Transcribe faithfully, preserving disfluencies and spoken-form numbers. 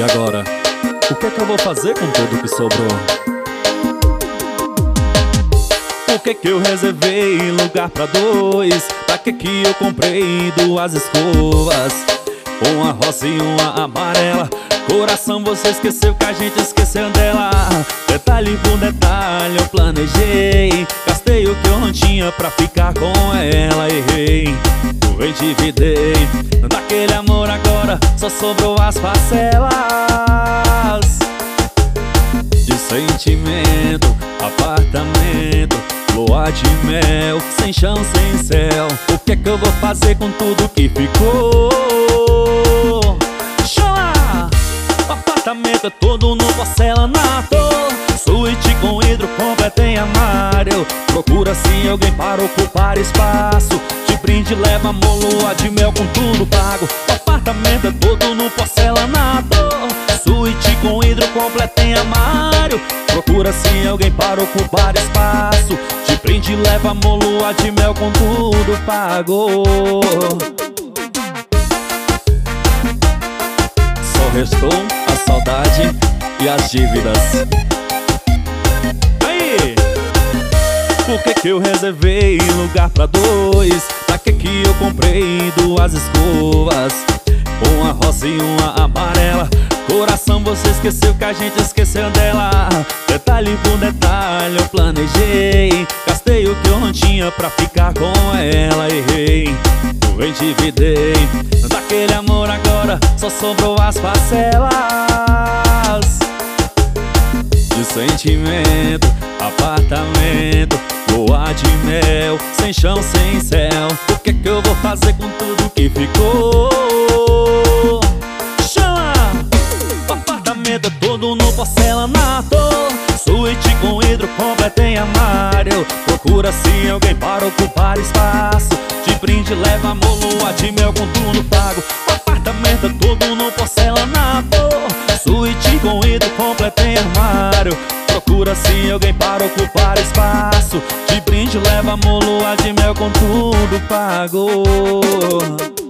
E agora? O que é que eu vou fazer com tudo que sobrou? Por que que eu reservei lugar pra dois? Pra que que eu comprei duas escovas? Uma rosa e uma amarela. Coração, você esqueceu que a gente esqueceu dela. Detalhe por detalhe eu planejei. Gastei o que eu não tinha pra ficar com ela. Errei, eu endividei. Daquele amor agora só sobrou as parcelas de sentimento, apartamento, lua de mel, sem chão, sem céu. O que é que eu vou fazer com tudo que ficou? Chama! O apartamento é todo no porcelanato, suíte com hidro completa em armário. Procura-se alguém para ocupar espaço. De brinde leva amor, lua de mel com tudo pago. O apartamento é todo no porcelanato, suíte com hidro completa em armário. Procura-se alguém para ocupar espaço. De brinde leva amor, lua de mel com tudo pago. Só restou a saudade e as dívidas. Aí! Por que que eu reservei lugar pra dois? Pra que que eu comprei duas escovas? Uma rosa e uma amarela. Coração, você esqueceu que a gente esqueceu dela. Detalhe por detalhe eu planejei. Gastei o que eu não tinha pra ficar com ela. Errei, eu endividei. Daquele amor agora só sobrou as parcelas de sentimento, apartamento, lua de mel, sem chão, sem céu. O que é que eu vou fazer com tudo que ficou? Chama! O apartamento é todo no porcelanato, suíte com hidro completa em armário. Procura-se alguém para ocupar espaço. De brinde leva amor, lua de mel com tudo pago. O apartamento é todo no porcelanato, suíte com hidro completa em armário. Procura-se alguém para ocupar espaço. De brinde leva amor, lua de mel com tudo pago.